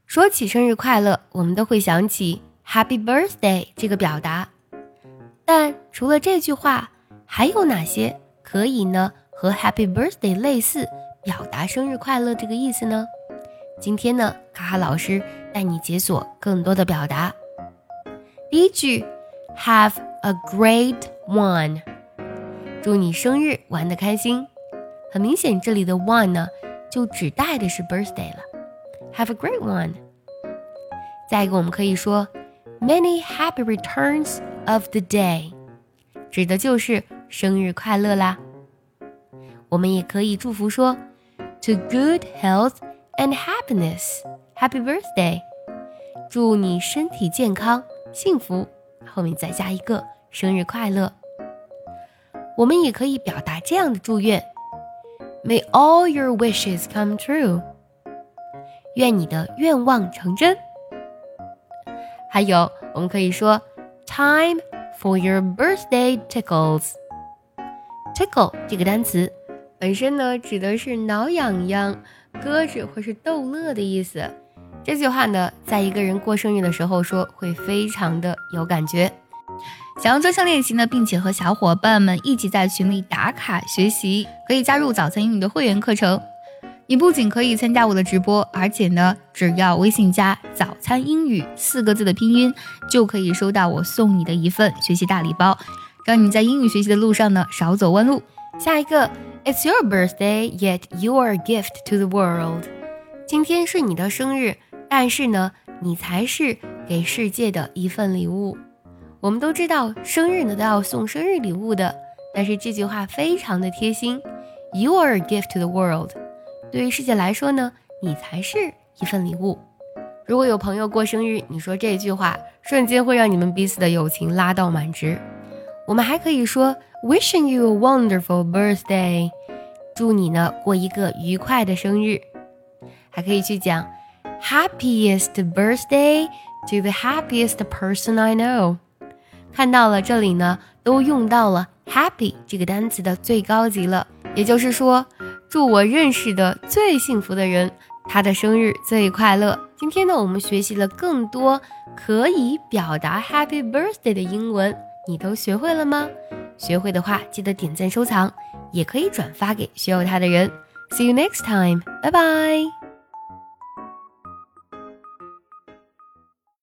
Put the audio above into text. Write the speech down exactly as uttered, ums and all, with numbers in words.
说起生日快乐，我们都会想起 Happy Birthday 这个表达。但除了这句话，还有哪些可以呢和 Happy Birthday 类似，表达生日快乐这个意思呢？今天呢，卡卡老师带你解锁更多的表达。第一句 Have a great one， 祝你生日玩得开心。很明显这里的 one 呢就指代的是 birthday 了。 Have a great one。 再一个我们可以说 Many happy returns of the day， 指的就是生日快乐啦。我们也可以祝福说 To good health and happiness, Happy birthday， 祝你身体健康幸福，后面再加一个生日快乐。我们也可以表达这样的祝愿May all your wishes come true， 愿你的愿望成真。还有我们可以说 Time for your birthday tickles。 Tickle 这个单词本身呢指的是挠痒痒、咯吱或是逗乐的意思。这句话呢在一个人过生日的时候说会非常的有感觉。 想要专项练习呢，并且和小伙伴们一起在群里打卡学习，可以加入早餐英语的会员课程。你不仅可以参加我的直播，而且呢，只要微信加早餐英语四个字的拼音，就可以收到我送你的一份学习大礼包，让你在英语学习的路上呢少走弯路。 下一个 It's your birthday, yet you are a gift to the world。 今天是你的生日，但是呢，你才是给世界的一份礼物。我们都知道生日呢都要送生日礼物的，但是这句话非常的贴心。 You are a gift to the world， 对于世界来说呢，你才是一份礼物。如果有朋友过生日，你说这句话，瞬间会让你们彼此的友情拉到满值。我们还可以说 Wishing you a wonderful birthday， 祝你呢过一个愉快的生日。还可以去讲 Happiest birthday to the happiest person I know。看到了这里呢都用到了 happy 这个单词的最高级了，也就是说祝我认识的最幸福的人他的生日最快乐。今天呢我们学习了更多可以表达 happy birthday 的英文，你都学会了吗？学会的话记得点赞收藏，也可以转发给需要它的人。See you next time， 拜拜。